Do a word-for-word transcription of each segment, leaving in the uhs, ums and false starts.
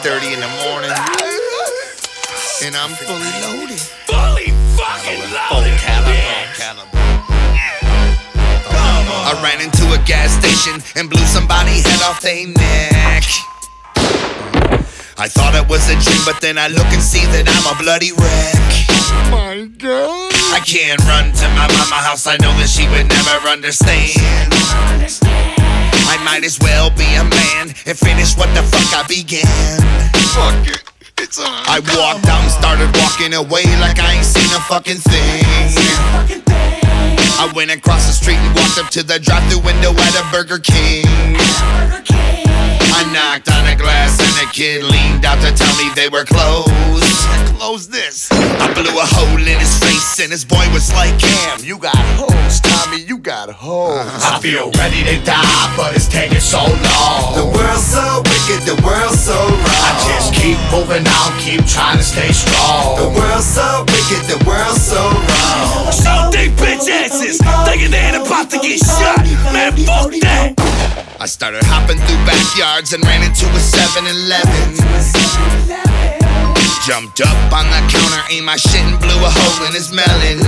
thirty in the morning, and I'm fully loaded. Fully fucking loaded. I ran into a gas station and blew somebody's head off their neck. I thought it was a dream, but then I look and see that I'm a bloody wreck. My God. I can't run to my mama house, I know that she would never understand. I might as well be a man and finish what the fuck I began. Fuck it, it's on. I walked out and started walking away like I ain't seen a fucking thing. I went across the street and walked up to the drive-thru window at a Burger King. I knocked on a glass and a kid leaned out to tell me they were closed. Close this. I blew a hole in his face and his boy was like, "Cam, you got hoes, Tommy, you got hoes." I feel ready to die, but it's taking so long. The world's so wicked, the world's so wrong. I just keep moving on, keep trying to stay strong. The world's so wicked, the world's so wrong. So they bitch asses thinking they ain't about to get shot. Man, fuck that. I started hopping through backyards and ran into a seven eleven. Jumped up on the counter, aimed my shit and blew a hole in his melon.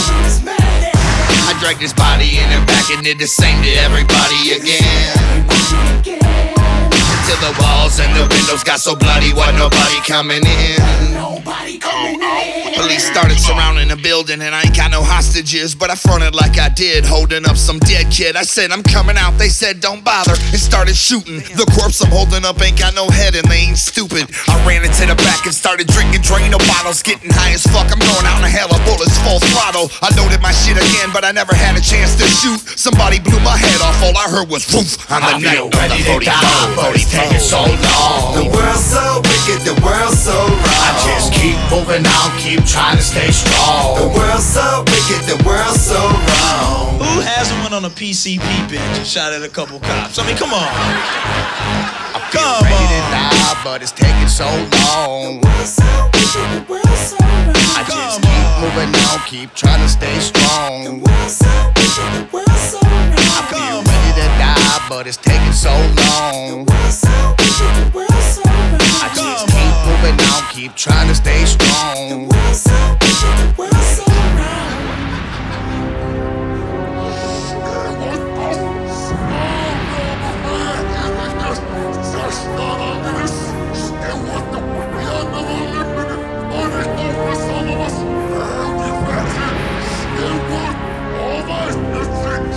I dragged his body in and back and did the same to everybody again. Till the walls and the windows got so bloody, wasn't nobody coming in. Nobody coming in. Police started surrounding the building and I ain't got no hostages, but I fronted like I did, holding up some dead kid. I said, "I'm coming out." They said, "Don't bother," and started shooting. The corpse I'm holding up ain't got no head and they ain't stupid. I ran into the back and started drinking Drano bottles, getting high as fuck. I'm going out in hell, a bullets full throttle. I loaded my shit again, but I never had a chance to shoot. Somebody blew my head off, all I heard was woof on the I night feel of the ready to die, but it's taking so long. The world's so wicked, the world's so wrong. I just keep moving on, keep trying to stay The strong. world's so wicked, the world's so wrong. Who hasn't went on a P C P bench and shot at a couple cops? I mean, come on. I feel Come ready to on. die, but it's taking so long. The world's so wicked, the world's so wrong. I just Come keep on. moving on, keep trying to stay The strong. world's so wicked, the world's so wrong. I feel ready to die, but it's taking so long. The world's so wicked, the world's so wrong. I just keep moving on, keep trying to stay strong.